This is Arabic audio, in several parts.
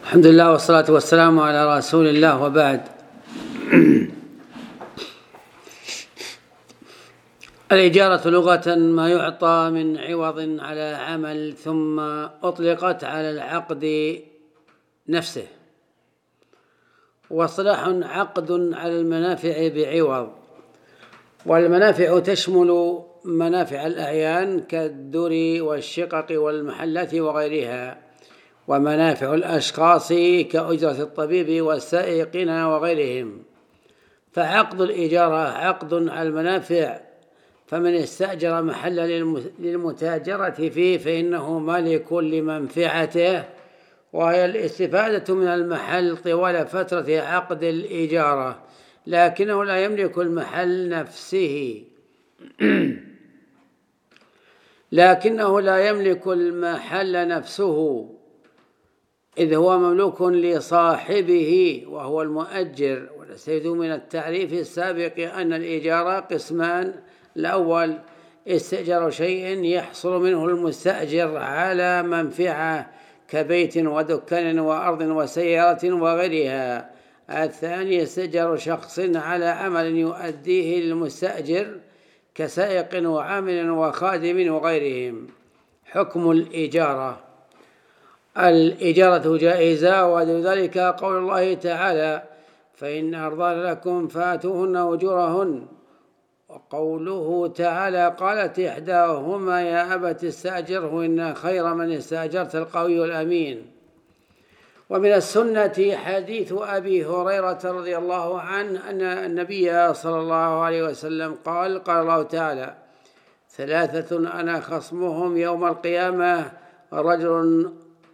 الحمد لله والصلاة والسلام على رسول الله، وبعد. الإجارة لغة ما يعطى من عوض على عمل ثم أطلقت على العقد نفسه، واصطلاح عقد على المنافع بعوض. والمنافع تشمل منافع الأعيان كالدر والشقق والمحلات وغيرها، ومنافع الأشخاص كأجرة الطبيب والسائقين وغيرهم. فعقد الإجارة عقد على المنافع، فمن استأجر محلا للمتاجرة فيه فإنه مالك لمنفعته، وهي الاستفادة من المحل طوال فترة عقد الإجارة، لكنه لا يملك المحل نفسه إذ هو مملوك لصاحبه وهو المؤجر. ونستفيد من التعريف السابق أن الإجارة قسمان: الأول استئجار شيء يحصل منه المستأجر على منفعة كبيت ودكان وأرض وسيارة وغيرها. الثاني استئجار شخص على عمل يؤديه للمستأجر كسائق وعامل وخادم وغيرهم. حكم الإجارة جائزة، وذلك قول الله تعالى: فإن أرضان لكم فآتوهن أجورهن. وقوله تعالى: قالت إحداهما يا أبت استأجره إن خير من استأجرت القوي الأمين. ومن السنة حديث أبي هريرة رضي الله عنه أن النبي صلى الله عليه وسلم قال الله تعالى: ثلاثة أنا خصمهم يوم القيامة: رجل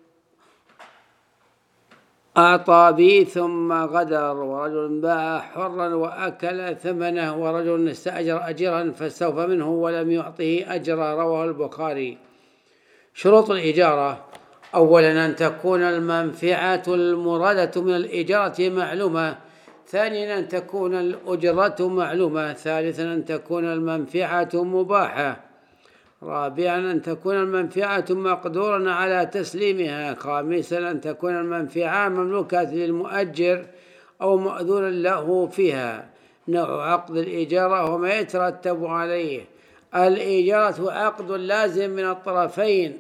أعطى بي ثم غدر، ورجل باع حرا وأكل ثمنه، ورجل استأجر أجرا فاستوفى منه ولم يعطه أجرا. رواه البخاري. شروط الإجارة: أولا أن تكون المنفعة المرادة من الإجارة معلومة. ثانيا أن تكون الأجرة معلومة. ثالثا أن تكون المنفعة مباحة. رابعا أن تكون المنفعة مقدورا على تسليمها. خامسا أن تكون المنفعة مملوكة للمؤجر أو مأذون له فيها. نوع عقد الإجارة وما يترتب عليه: الإجارة عقد لازم من الطرفين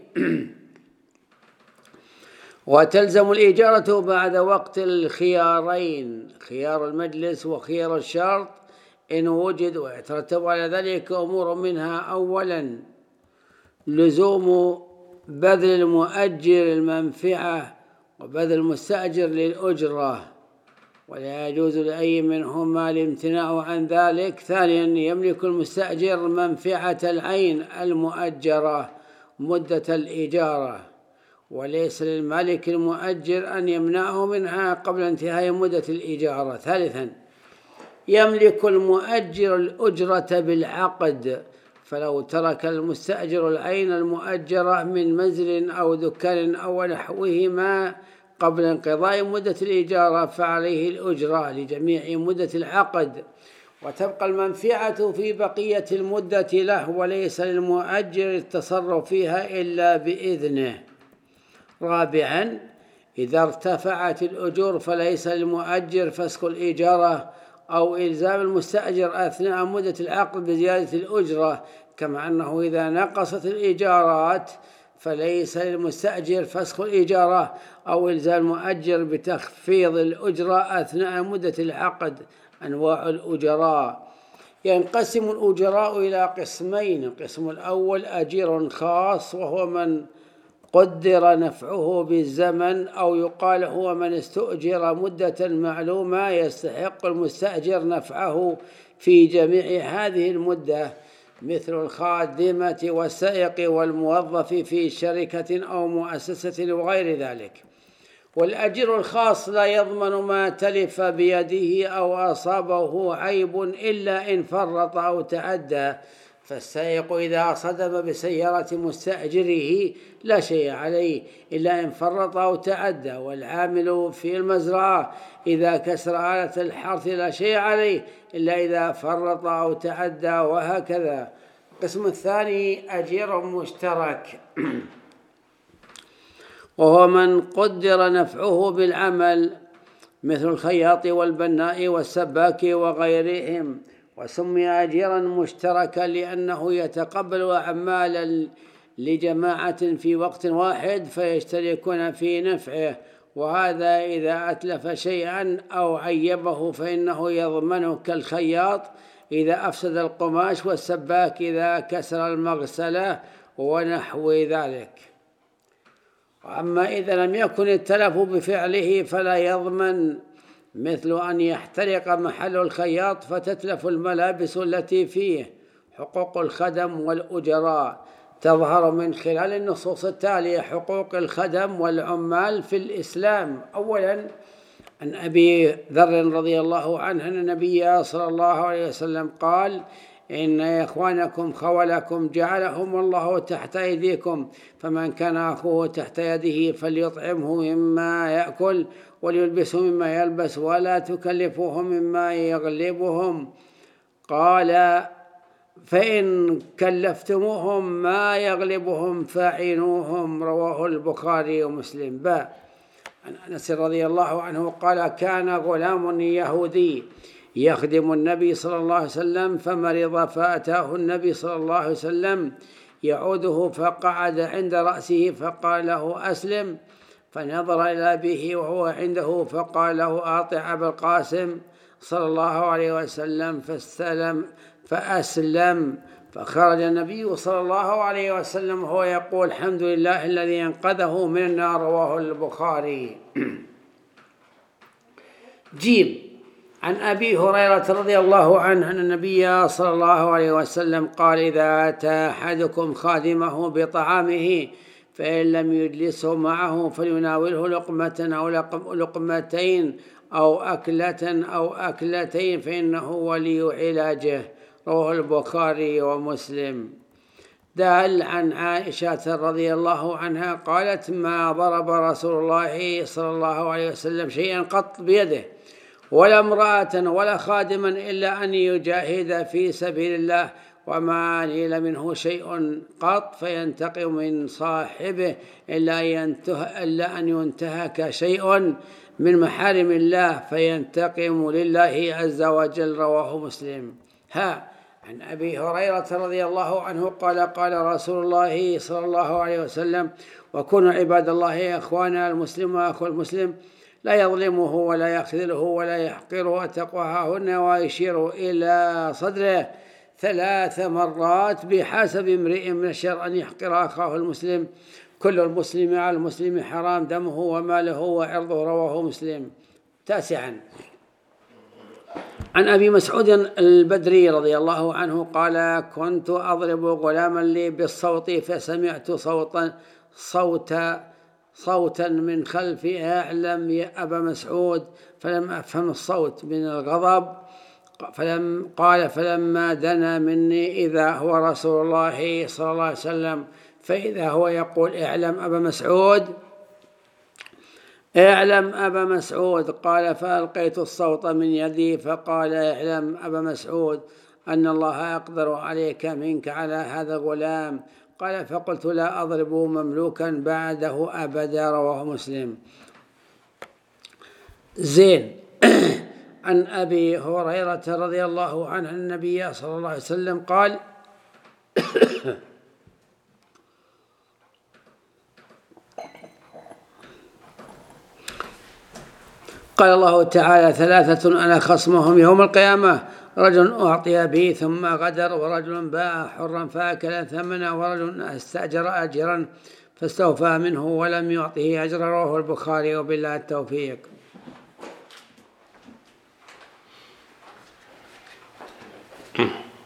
وتلزم الإجارة بعد وقت الخيارين: خيار المجلس وخيار الشرط إن وجد، ويترتب على ذلك أمور منها: أولا لزوم بذل المؤجر المنفعة وبذل المستأجر للأجرة، ولا يجوز لأي منهما الامتناع عن ذلك. ثانيا يملك المستأجر منفعة العين المؤجرة مدة الإجارة، وليس للمالك المؤجر أن يمنعه منها قبل انتهاء مدة الإجارة. ثالثا يملك المؤجر الأجرة بالعقد، فلو ترك المستأجر العين المؤجرة من منزل أو دكان أو نحوهما قبل انقضاء مدة الإجارة فعليه الأجرة لجميع مدة العقد، وتبقى المنفعة في بقية المدة له، وليس للمؤجر التصرف فيها إلا بإذنه. رابعا إذا ارتفعت الأجور فليس للمؤجر فسخ الإجارة أو إلزام المستأجر أثناء مدة العقد بزيادة الأجرة، كما أنه إذا نقصت الإيجارات فليس للمستأجر فسخ الإجارة أو إلزام المؤجر بتخفيض الأجرة أثناء مدة العقد. أنواع الأجراء: ينقسم الأجراء إلى قسمين: القسم الأول أجير خاص، وهو من قدر نفعه بالزمن، أو يقال هو من استؤجر مدة معلومة يستحق المستأجر نفعه في جميع هذه المدة، مثل الخادمة والسائق والموظف في شركة أو مؤسسة وغير ذلك. والأجير الخاص لا يضمن ما تلف بيده أو أصابه عيب إلا إن فرط أو تعدى، فالسائق إذا صدم بسيارة مستأجره لا شيء عليه إلا إن فرط أو تعدى، والعامل في المزرعة إذا كسر آلة الحرث لا شيء عليه إلا إذا فرط أو تعدى، وهكذا. القسم الثاني أجير مشترك، وهو من قدر نفعه بالعمل مثل الخياط والبناء والسباك وغيرهم، وسمي أجيرا مشتركا لأنه يتقبل أعمالا لجماعة في وقت واحد فيشتركون في نفعه، وهذا إذا أتلف شيئا أو عيبه فإنه يضمنه كالخياط إذا أفسد القماش، والسباك إذا كسر المغسلة ونحو ذلك. أما إذا لم يكن التلف بفعله فلا يضمن، مثل أن يحترق محل الخياط فتتلف الملابس التي فيه. حقوق الخدم والأجراء تظهر من خلال النصوص التالية: حقوق الخدم والعمال في الإسلام. أولا، عن أبي ذر رضي الله عنه أن النبي صلى الله عليه وسلم قال: إن إخوانكم خولكم جعلهم الله تحت أيديكم، فمن كان أخوه تحت يده فليطعمه مما يأكل وليلبسه مما يلبس ولا تكلفوهم مما يغلبهم. قال: فإن كلفتموهم ما يغلبهم فاعينوهم. رواه البخاري ومسلم. عن أنس رضي الله عنه قال: كان غلام يهودي يخدم النبي صلى الله عليه وسلم فمرض، فأتاه النبي صلى الله عليه وسلم يعوده فقعد عند رأسه فقال له: أسلم. فنظر إلى أبيه وهو عنده فقال له: أطع أبا القاسم صلى الله عليه وسلم، فأسلم. فخرج النبي صلى الله عليه وسلم وهو يقول: الحمد لله الذي أنقذه من النار. رواه البخاري. جيم. عن أبي هريرة رضي الله عنه أن النبي صلى الله عليه وسلم قال: إذا أتى أحدكم خادمه بطعامه فإن لم يجلسه معه فليناوله لقمة أو لقمتين أو أكلة أو أكلتين فإنه ولي علاجه. رواه البخاري ومسلم. دال. عن عائشة رضي الله عنها قالت: ما ضرب رسول الله صلى الله عليه وسلم شيئا قط بيده ولا امرأة ولا خادما إلا أن يجاهد في سبيل الله، وما نيل منه شيء قط فينتقم من صاحبه إلا أن ينتهك شيء من محارم الله فينتقم لله عز وجل. رواه مسلم. عن أبي هريرة رضي الله عنه قال: قال رسول الله صلى الله عليه وسلم: وكونوا عباد الله إخوانا، المسلم وأخو المسلم لا يظلمه ولا يخذله ولا يحقره. وتقواهن ويشير إلى صدره 3 مرات: بحسب امرئ من الشر أن يحقر أخاه المسلم، كل المسلم على المسلم حرام دمه وماله وعرضه. رواه مسلم. 9. عن أبي مسعود البدري رضي الله عنه قال: كنت أضرب غلاما لي بالصوت فسمعت صوتا من خلفي: أعلم يا أبا مسعود. فلم أفهم الصوت من الغضب. فلما دنا مني إذا هو رسول الله صلى الله عليه وسلم، فإذا هو يقول: اعلم أبا مسعود، اعلم أبا مسعود. قال: فألقيت الصوت من يدي فقال: اعلم أبا مسعود أن الله أقدر عليك منك على هذا الغلام. قال: فقلت: لا أضرب مملوكا بعده أبدا. رواه مسلم. زين. عن أبي هريرة رضي الله عنه النبي صلى الله عليه وسلم قال: قال الله تعالى: 3 أنا خصمهم يوم القيامة: رجل أعطي بي ثم غدر، ورجل باع حرا فأكل ثمنه، ورجل استأجر أجرا فاستوفى منه ولم يعطه أجرا. رواه البخاري وبالله التوفيق.